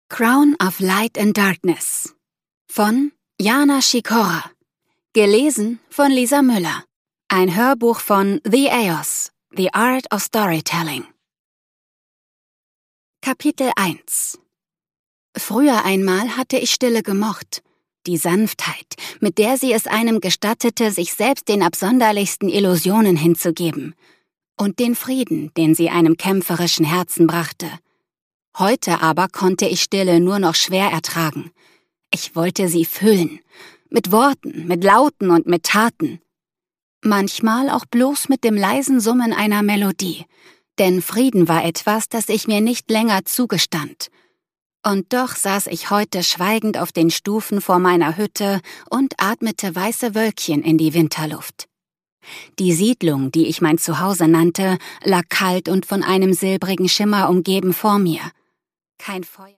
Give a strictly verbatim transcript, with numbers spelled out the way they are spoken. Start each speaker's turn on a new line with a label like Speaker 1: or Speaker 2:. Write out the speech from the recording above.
Speaker 1: Crown of Light and Darkness von Jana Sikora. Gelesen von Lisa Müller. Ein Hörbuch von The Eos, The Art of Storytelling. Kapitel eins. Früher einmal hatte ich Stille gemocht. Die Sanftheit, mit der sie es einem gestattete, sich selbst den absonderlichsten Illusionen hinzugeben. Und den Frieden, den sie einem kämpferischen Herzen brachte. Heute aber konnte ich Stille nur noch schwer ertragen. Ich wollte sie füllen. Mit Worten, mit Lauten und mit Taten. Manchmal auch bloß mit dem leisen Summen einer Melodie. Denn Frieden war etwas, das ich mir nicht länger zugestand. Und doch saß ich heute schweigend auf den Stufen vor meiner Hütte und atmete weiße Wölkchen in die Winterluft. Die Siedlung, die ich mein Zuhause nannte, lag kalt und von einem silbrigen Schimmer umgeben vor mir. Kein Feuer.